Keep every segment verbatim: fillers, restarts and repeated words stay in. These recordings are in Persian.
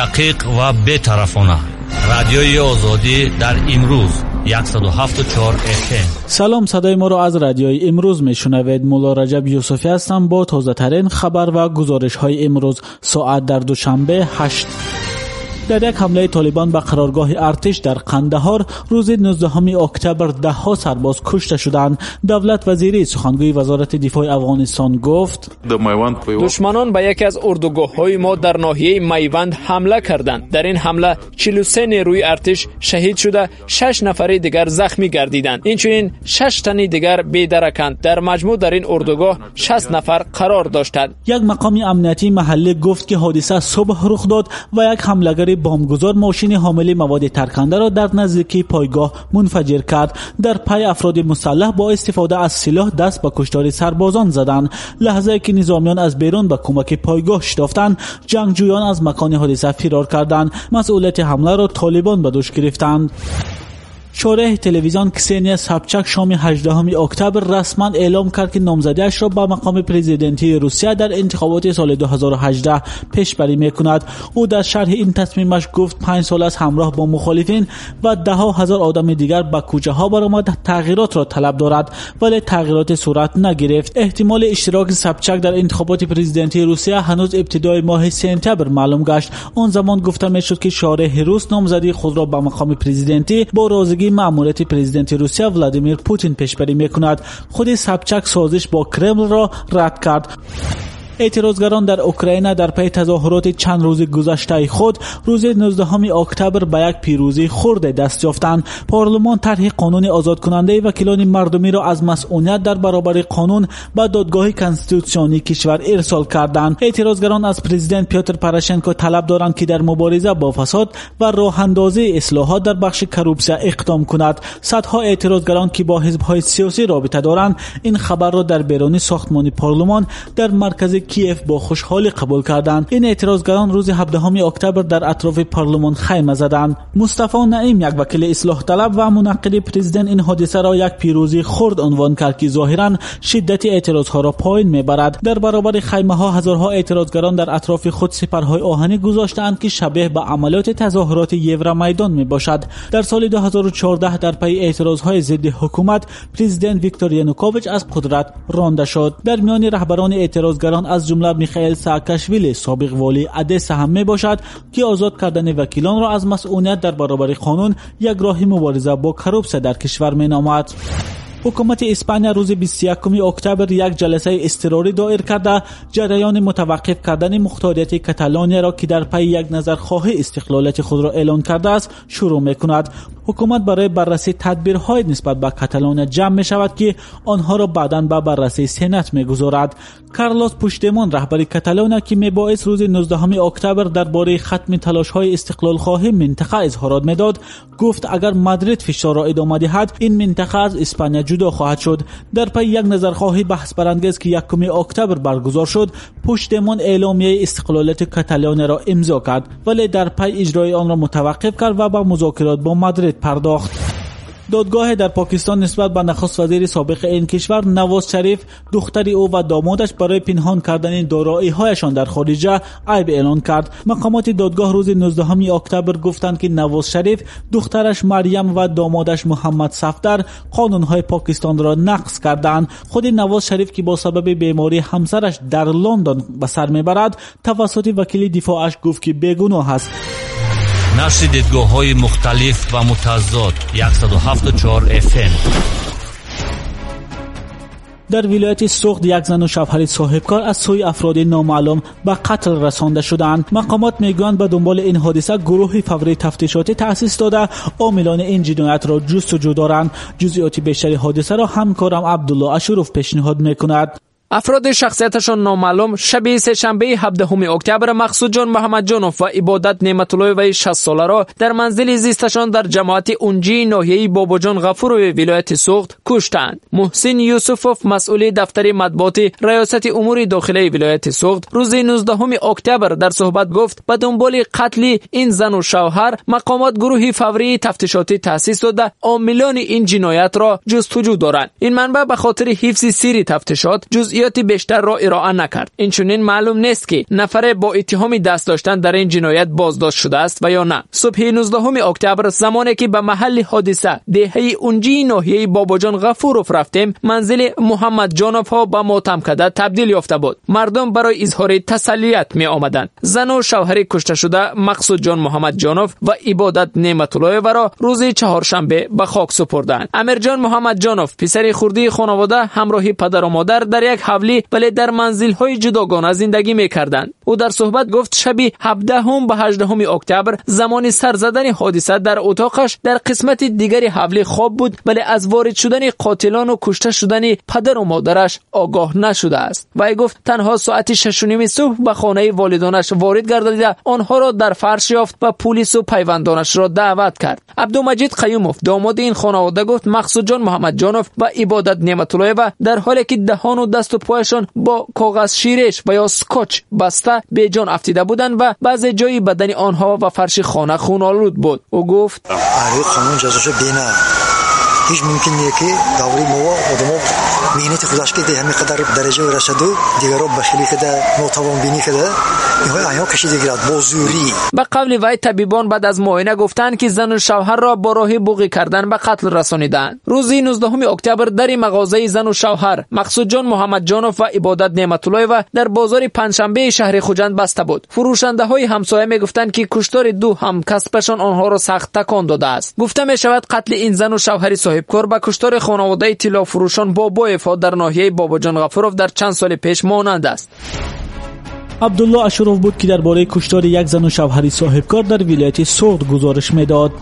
دقیق و بی‌طرفانه. رادیوی آزادی در امروز صد و هفت و چهار اف ام. سلام، صدای ما را از رادیوی امروز میشنوید. مولا رجب یوسفی هستم با تازه ترین خبر و گزارش های امروز. ساعت در دوشنبه هشت. در یک حمله طالبان به قرارگاه ارتش در قندهار روز نوزدهم اکتبر ده ها سرباز کشته شدند. دولت وزیری سخنگوی وزارت دفاع افغانستان گفت دشمنان به یکی از اردوگاه‌های ما در ناحیه میوند حمله کردند. در این حمله چهل و سه نیروی ارتش شهید شده، شش نفر دیگر زخمی گردیدند. اینچنین شش تن دیگر بی‌درکند. در مجموع در این اردوگاه شصت نفر قرار داشتند. یک مقام امنیتی محلی گفت که حادثه صبح رخ داد و یک حمله‌گر بمبگذار ماشین حامل مواد ترکنده را در نزدیکی پایگاه منفجر کرد. در پی افراد مسلح با استفاده از سلاح دست به کشتار سربازان زدند. لحظه‌ای که نظامیان از بیرون به کمک پایگاه شتافتند، جنگجویان از مکان حادثه فرار کردند. مسئولیت حمله را طالبان به دوش گرفتند. شارح تلویزیون کسینیا سابچاک شام هجدهم اکتبر رسما اعلام کرد که نامزدیش را به مقام پرزیدنتی روسیه در انتخابات سال دو هزار و هجده پیشبری میکند. او در شرح این تصمیمش گفت پنج سال از همراه با مخالفین و ده ها هزار آدم دیگر به کوچه ها برآمد تغییرات را طلب دارد، ولی تغییرات صورت نگرفت. احتمال اشتراک سابچاک در انتخابات پرزیدنتی روسیه هنوز ابتدای ماه سپتامبر معلوم گشت. آن زمان گفته میشد که شارح روس نامزدی خود را به مقام پرزیدنتی با رازگی مأموریت پرزیدنت روسیه ولادیمیر پوتین پیشبری میکند. خود سابچاک سازش با کرمل را رد کرد. اعتراضگران در اوکراین در پی تظاهرات چند روز گذشته خود روز نوزدهم اکتبر به یک پیروزی خرد دست یافتند. پارلمان طرح قانون آزاد کننده وکیلان مردمی را از مسئولیت در برابر قانون به دادگاه کنستیتوسیونی کشور ارسال کردند. اعتراضگران از پرزیدنت پیوتر پوراشنکو طلب دارند که در مبارزه با فساد و راه اندازی اصلاحات در بخش کروپسیا اقدام کند. صدها اعتراضگران که با حزب‌های سیاسی رابطه دارند این خبر را در بیرون ساختمان پارلمان در مرکز کیف با خوشحالی قبول کردند. این اعتراضگران روز هفدهم اکتبر در اطراف پارلمان خیمه زدند. مصطفی نعیم، یک وکیل اصلاح طلب و منقد پرزیدنت، این حادثه را یک پیروزی خرد عنوان کرد که ظاهرا شدت اعتراضها را پایین میبرد. در برابر خیمه ها هزارها اعتراضگران در اطراف خود سپرهای آهنی گذاشتند که شبیه به عملیات تظاهرات یورومیدان میباشد. در سال دو هزار و چهارده در پی اعتراضهای ضد حکومت پرزیدنت ویکتور یانوکوویچ از قدرت رانده شد. در میان رهبران اعتراضگران از جمله میخائیل ساکاشویلی سابق والی ادسا هم می باشد که آزاد کردن وکیلان را از مسئولیت در برابر قانون یک راه مبارزه با کروپسیا در کشور می نامد. حکومت اسپانیا روز بیست و یکم اکتبر یک جلسه اضطراری دایر کرده جریان متوقف کردن مختاریت کاتالونیا را که در پی یک نظرخواهی استقلالیت خود را اعلان کرده است شروع میکند. حکومت برای بررسی تدبیرهای نسبت به کاتالونیا جمع می شود که آنها را بعداً به بررسی سنات میگذارد. کارلوس پوشدمون، رهبر کاتالونیا که میبایست روز نوزدهم اکتبر درباره ختم تلاش‌های استقلال خواهی منطقه اظهارات میداد، گفت اگر مادرید فشار را ادامه دهد این منطقه از اسپانیا جدا خواهد شد. در پی یک نظرخواهی بحث برانگیز که یکم اکتبر برگزار شد، پوشدمون اعلامیه استقلالیت کاتالونیا را امضا کرد، ولی در پی اجرای آن را متوقف کرد و به مذاکرات با مادرید پرداخت. دادگاه در پاکستان نسبت به نخست وزیر سابق این کشور نواز شریف، دختر او و دامادش برای پنهان کردن دارایی‌هایشان در خارجه عیب اعلان کرد. مقامات دادگاه روز نوزدهم اکتبر گفتند که نواز شریف، دخترش مریم و دامادش محمد صفدر قانون‌های پاکستان را نقض کردند. خود نواز شریف که با سبب بیماری همسرش در لندن به سر میبرد، توسط وکیل دفاعش گفت که بیگناه است. نشر دیدگاه‌های مختلف و متضاد صد و هفت و چهار اف ام. در ولایت سوخت یک زن و شوهر صاحبکار از سوی افراد نامعلوم به قتل رسانده شدند. مقامات میگویند به دنبال این حادثه گروهی فوری تفتیشاتی تأسیس داده عاملان این جنایت را جستجو دارند. جزئیات بیشتر حادثه را همکارم عبدالله اشرف پیشنهاد میکند. افراد شخصیتشان نامعلوم شب سه‌شنبه هفدهم اکتبر مقصود جان محمد جانوف و عبادت نعمت الله وی شصت ساله را در منزل زیستشان در جماعت اونجی ناحیه باباجان غفور ولایت سوخت کشتند. محسن یوسفوف، مسئول دفتر مطبوعات ریاست امور داخلی ولایت سوخت، روز نوزدهم اکتبر در صحبت گفت به دنبال قتل این زن و شوهر مقامات گروهی فوری تفتیشاتی تأسیس داده عاملان این جنایت را جستجو دارند. این منبع به خاطر حفظ سری تفتیشات جزئی جزئیات بیشتر را ارائه نکرد. اینچنین معلوم نیست که نفر با اتهام دست داشتن در این جنایت بازداشت شده است و یا نه. صبح نوزدهم اکتبر زمانی که به محل حادثه دهه اونجی ناحیه باباجان غفوروف رفتیم، منزل محمد جانوف ها به ماتمکده تبدیل یافته بود. مردم برای اظهار تسلیت می آمدند. زن و شوهر کشته شده مقصود جان محمد جانوف و عبادت نعمت الله و را روز چهارشنبه به خاک سپردند. امیر جان محمد جانوف پسر خردی خانواده همراه پدر و مادر در یک حولی ولی در منزل های جداگانه زندگی می کردند. او در صحبت گفت شب هفدهم به هجدهم اکتبر زمان سر زدن حادثه در اتاقش در قسمت دیگری حولی خواب بود ولی از وارد شدن قاتلان و کشته شدن پدر و مادرش آگاه نشده است. وی گفت تنها ساعت شش و نیم صبح به خانه والدانش وارد گردیده آنها را در فرش یافت و پلیس و پیوندانش را دعوت کرد. عبدالمجید قیوموف داماد این خانواده گفت مقصود جان محمد جانوف و عبادت نعمت الله و در حالی که دهان و دست و پایشان با کاغذ شیرش و یا سکوچ بسته به جان افتیده بودند و بعضی جای بدن آنها و فرش خانه خون آلود بود. او گفت آره قانون جزاشو بینه هیچ ممکن نیست که داوری مو آدمو مهنت خودش که همین قدر درجه ورسیده دیگران بخیلی که ناتوان بینی که اینها اینا کشیده گیرد با زوری. به قول وی طبیبان بعد از معاینه گفتند که زن و شوهر را با راه بوقی کردن به قتل رسانیدند. روز نوزدهم اکتبر در مغازه زن و شوهر مقصود جان محمد جانوف و عبادت نعمت الله و در بازار پنجشنبه شهر خوجند بسته بود. فروشنده های همسایه میگفتند که کشتار دو هم کسبشان آنها را سخت تکان داده است. گفته می شود قتل این زن و شوهر صاحبکار با کشتار خانواده طلا فروشان بابای فا در ناحیه باباجان غفوروف در چند سال پیش مانند است. عبدالله اشروف بود که درباره کشتار یک زن و شوهر صاحبکار در ولایت سوغد گزارش میداد.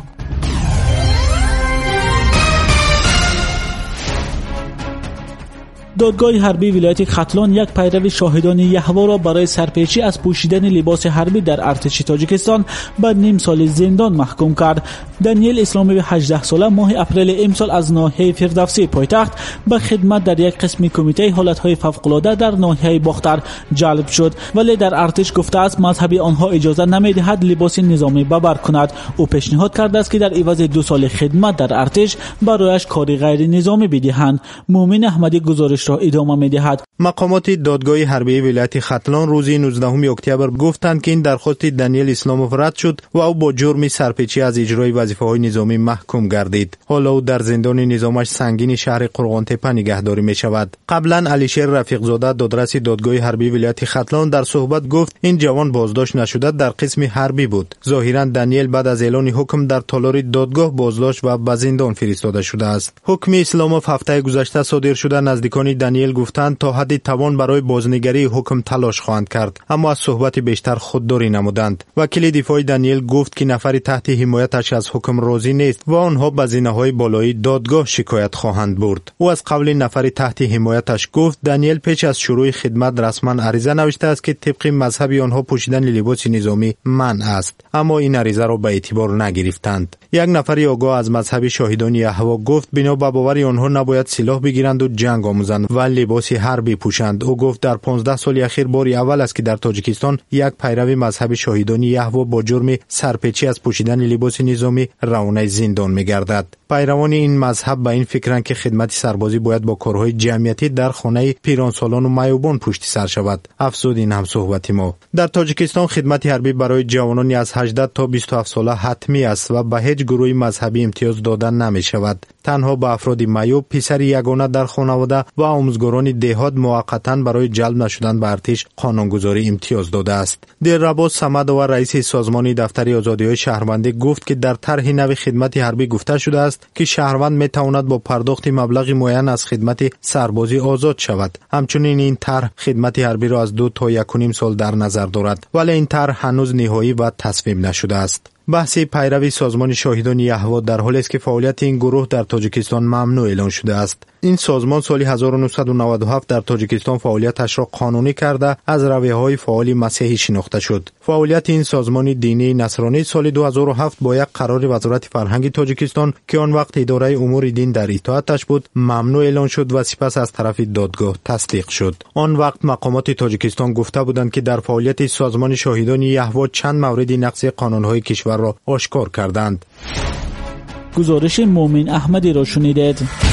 دادگاه حربی ولایت ختلان یک پیرو شاهدان یهوا را برای سرپیچی از پوشیدن لباس حربی در ارتش تاجیکستان به نیم سال زندان محکوم کرد. دانیل اسلامی به هجده ساله ماه اپریل امسال از ناحیه فردوسی پایتخت به خدمت در یک قسم کمیته حالتهای فوق‌العاده در ناحیه باختر جلب شد ولی در ارتش گفته است مذهب آنها اجازه نمی‌دهد لباس نظامی ببر کند. او پیشنهاد کرده است که در عوض دو سال خدمت در ارتش برایش کاری غیر نظامی بدهند. مومن احمدی گزارش را ادامه می‌دهد. مقامات دادگاه حربی ولایت ختلان روز نوزدهم اکتبر گفتند که این درخواست دانیل اسلاموف رد شد و او با جرم سرپیچی از اجرای وظیفه‌های نظامی محکوم گردید. حالا او در زندان نظامش سنگین شهر قرغانتپه نگهداری می‌شود. قبلا علیشیر رفیقزاده دادرس دادگاه حربی ولایت ختلان در صحبت گفت این جوان بازداشت نشده در قسم حربی بود. ظاهرا دانیل بعد از اعلان حکم در تالار دادگاه بازداشت و به زندان فرستاده شده است. حکم اسلاموف هفته گذشته صادر شده. نزدیکان دانیل گفتند تا حد توان برای بازنگری حکم تلاش خواهند کرد، اما از صحبت بیشتر خودداری نمودند. وکیل دفاع دانیل گفت که نفری تحت حمایتش از حکم راضی نیست و آنها به زینه‌های بالایی دادگاه شکایت خواهند برد. او از قول نفری تحت حمایتش گفت دانیل پیش از شروع خدمت رسما عریضه نوشته است که طبق مذهب آنها پوشیدن لباس نظامی منع است، اما این عریضه را به اعتبار نگرفتند. یک نفری آگاه از مذهب شاهدان یهوا گفت بنا به باور آنها نباید سلاح بگیرند و جنگ آموزند و لباس حربی پوشند. او گفت در پانزده سال اخیر باری اول است که در تاجیکستان یک پیرو مذهب شاهدان یهوا با جرم سرپیچی از پوشیدن لباس نظامی روانه زندان می‌گردد. پیروان این مذهب به این فکرند که خدمت سربازی باید با کارهای جمعیتی در خانه پیرانسالان و میوبان پشت سر شود. افزود این هم صحبت ما. در تاجیکستان خدمت حربی برای جوانانی از هجده تا بیست و هفت ساله حتمی است و به هیچ گروه مذهبی امتیاز داده نمی شود. تنها به افراد میوب، پسر یگانه در خانواده و آموزگاران دهات موقتا برای جلب نشدن به ارتش قانونگذاری امتیاز داده است. دلرباز صمد و رئیس سازمان دفتر آزادی‌های شهروندی گفت که در طرح نو خدمت حربی گفته شده است که شهروند می تواند با پرداخت مبلغ معین از خدمت سربازی آزاد شود. همچنین این طرح خدمت حربی را از دو تا یک و نیم سال در نظر دارد، ولی این طرح هنوز نهایی و تصویب نشده است. بحث پیروی سازمان شاهدان یهوا در حالی است که فعالیت این گروه در تاجیکستان ممنوع اعلان شده است. این سازمان سال هزار و نهصد و نود و هفت در تاجیکستان فعالیتش را قانونی کرده از رویه‌های فعال مسیحی شناخته شد. فعالیت این سازمان دینی نصرانی سال دو هزار و هفت با یک قرار وزارت فرهنگ تاجیکستان که آن وقت اداره امور دین در اطاعتش بود ممنوع اعلان شد و سپس از طرف دادگاه تصدیق شد. آن وقت مقامات تاجیکستان گفته بودند که در فعالیت سازمان شاهدان یهوا چند مورد نقض قانون‌های کشور را آشکار کردند. گزارش مومن احمدی را شنیدید.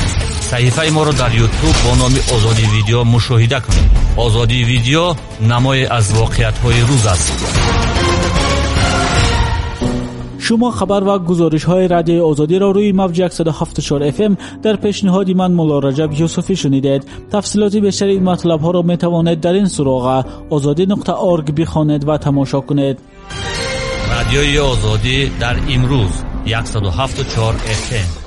صحیفه ما را در یوتیوب با نام آزادی ویدیو مشاهده کنید. آزادی ویدیو نمای از واقعیت‌های روز است. شما خبر و گزارش های رادیو آزادی را روی موج صد و هفت و چهار اف ام در پیشنهادی من مولا رجب یوسفی شنیدید. تفصیلات بیشتر این مطلب ها را می توانید در این سراغ آزادی نقطه اورگ بخوانید و تماشا کنید. رادیوی آزادی در امروز صد و هفت و چهار اف ام.